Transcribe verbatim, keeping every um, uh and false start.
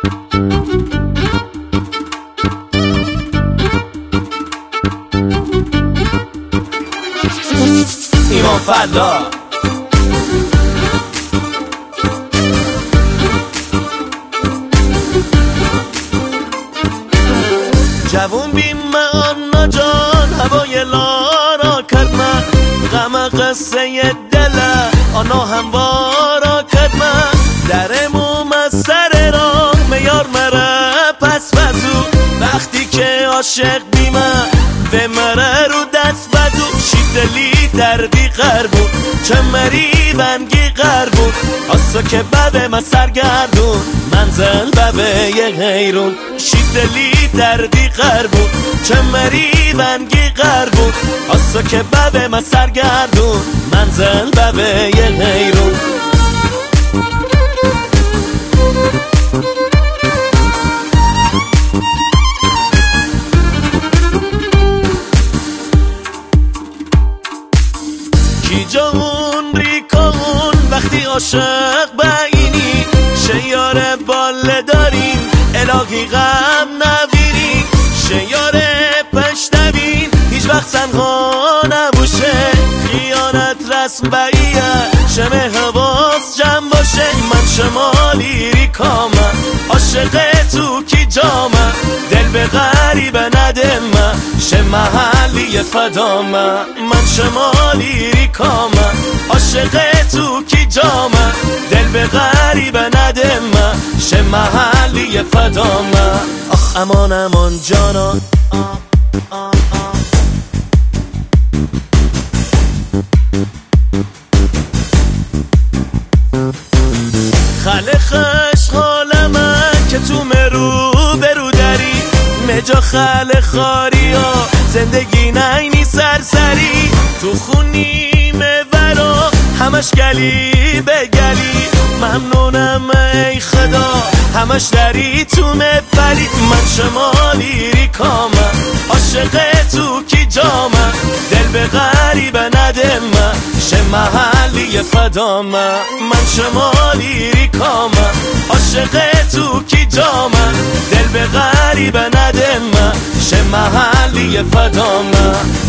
ایمان فدا جوون بیم من جان هوای لارا کرد من غم قصه دل آنا هموارا کرد من درموم از سر را میار مره پس بزو وقتی که عاشق بیم و مره رو دست بدو شیدلی دردی قربون چه مری بنگی قربون آسا که ببه من سرگردون منزل ببه یه غیرون شیدلی دردی قربون چه مری بنگی قربون آسا که ببه من سرگردون منزل ببه یه غیرون کی جاون ریکون وقتی عاشق بینی شیار باله داریم الهی غم نبیریم شیار پشتبین هیچ وقت تنها نبوشه خیانت رسم بیه شمه حواس جمع باشه من شمالی ریکامم عاشق تو کی جامم دل به غریبه ندمم شه محلی فدامم من شمالی ریکامم عاشق تو کی جامم دل به غریبه ندمم شه محلی فدامم آخ امان امان جانا آه آه آه. خله خش خاله من که تو مرو برو داری مجا خله خاری ها زندگی نینی سرسری تو خونی مورا همش گلی به گلی ممنونم ای خدا همش دری تو مبری من شمالی ریکامم عاشق تو کی جامم دل به غریبه ندمم شه محلی فدامم من شمالی ریکامم عاشق تو کی جامم دل به غریبه ندمم شه محلی فدامم